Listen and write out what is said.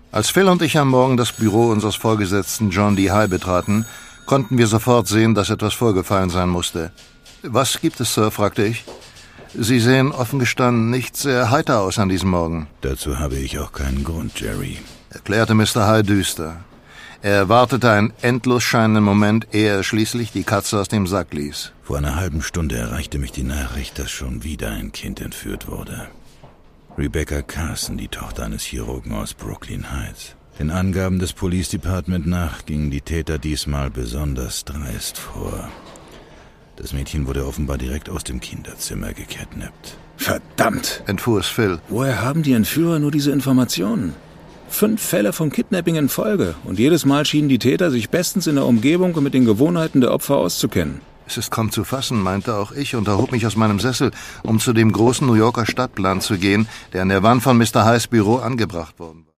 Als Phil und ich am Morgen das Büro unseres Vorgesetzten John D. High betraten, konnten wir sofort sehen, dass etwas vorgefallen sein musste. »Was gibt es, Sir?« fragte ich. »Sie sehen offen gestanden nicht sehr heiter aus an diesem Morgen.« »Dazu habe ich auch keinen Grund, Jerry«, erklärte Mr. High düster. Er wartete einen endlos scheinenden Moment, ehe er schließlich die Katze aus dem Sack ließ. »Vor einer halben Stunde erreichte mich die Nachricht, dass schon wieder ein Kind entführt wurde. Rebecca Carson, die Tochter eines Chirurgen aus Brooklyn Heights. Den Angaben des Police Department nach gingen die Täter diesmal besonders dreist vor. Das Mädchen wurde offenbar direkt aus dem Kinderzimmer gekidnappt.« »Verdammt«, entfuhr es Phil. »Woher haben die Entführer nur diese Informationen? 5 Fälle von Kidnapping in Folge und jedes Mal schienen die Täter sich bestens in der Umgebung und mit den Gewohnheiten der Opfer auszukennen.« »Es ist kaum zu fassen«, meinte auch ich und erhob mich aus meinem Sessel, um zu dem großen New Yorker Stadtplan zu gehen, der an der Wand von Mr. Highs Büro angebracht worden war.